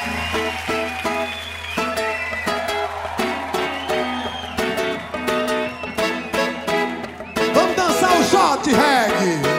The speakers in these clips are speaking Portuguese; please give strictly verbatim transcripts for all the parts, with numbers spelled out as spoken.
Vamos dançar o shot reggae.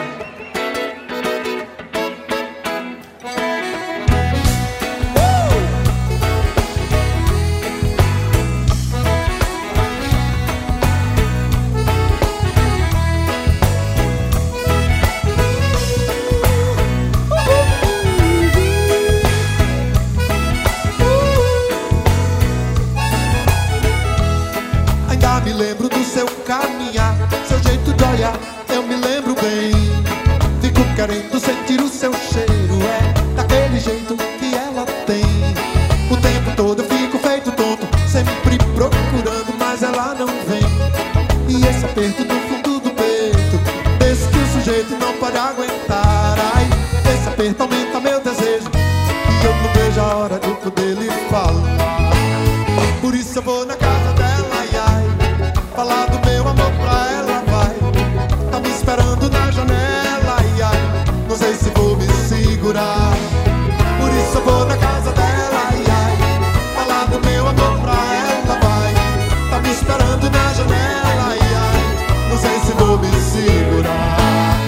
Me lembro do seu caminhar, seu jeito de olhar, eu me lembro bem. Fico querendo sentir o seu cheiro, é daquele jeito que ela tem. O tempo todo eu fico feito tonto, sempre procurando, mas ela não vem. E esse aperto no fundo do peito, desse que o sujeito não pode aguentar. Ai, esse aperto aumenta meu desejo, e eu não vejo a hora de poder lhe falar. Por isso eu vou na casa dela, ai, ai, falar do meu amor pra ela, vai. Tá me esperando na janela, ai, ai, não sei se vou me segurar. Por isso eu vou na casa dela, ai, ai, falar do meu amor pra ela, vai. Tá me esperando na janela, ai, ai, não sei se vou me segurar.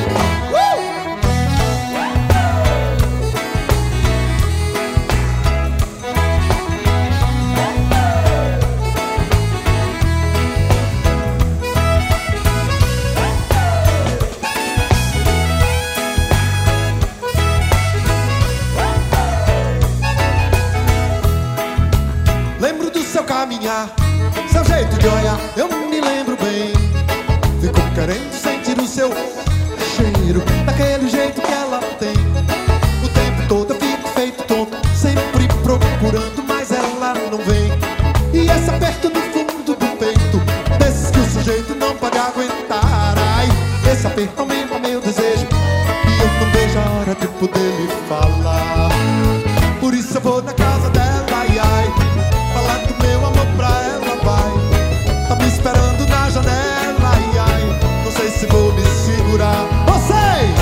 Lembro do seu caminhar, seu jeito de olhar, eu me lembro bem. Fico querendo sentir o seu cheiro, daquele jeito que ela tem. O tempo todo eu fico feito tonto, sempre procurando, mas ela não vem. E esse aperto no fundo do peito, desses que o sujeito não pode aguentar. Ai, esse aperto aumenta meu desejo, e eu não vejo a hora de poder lhe falar. Por isso eu vou na casa dela, ai, ai, falar do meu amor pra ela, vai. Tá me esperando na janela, ai, ai, não sei se vou me segurar. Vocês!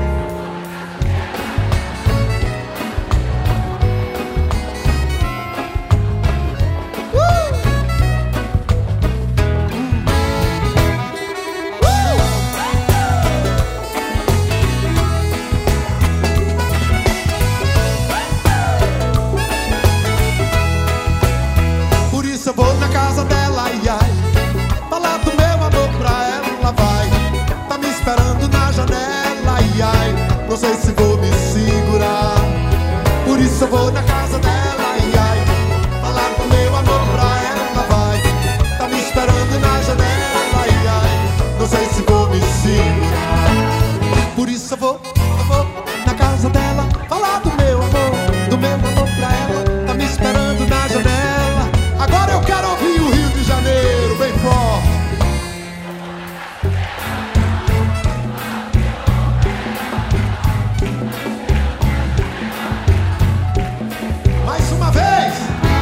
Uh! Por isso eu vou na casa dela, ai, ai, falar do meu amor pra ela, vai. Tá me esperando na janela, ai, ai, não sei se vou me segurar. Por isso eu vou na casa dela, ai, ai, falar do meu amor pra ela, vai. Tá me esperando na janela, ai, ai, não sei se vou me segurar. Por isso eu vou, eu vou na casa dela, falar do meu amor, do meu amor pra ela. Tá me esperando na janela. Agora eu quero ouvir o Rio de Janeiro bem forte. Mais uma vez.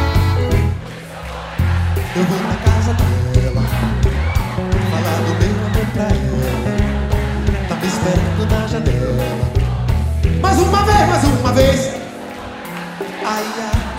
Eu vou na casa dela, falar do meu amor pra ela. Tá me esperando na janela. Mais uma vez, mais uma vez. Ai, ai.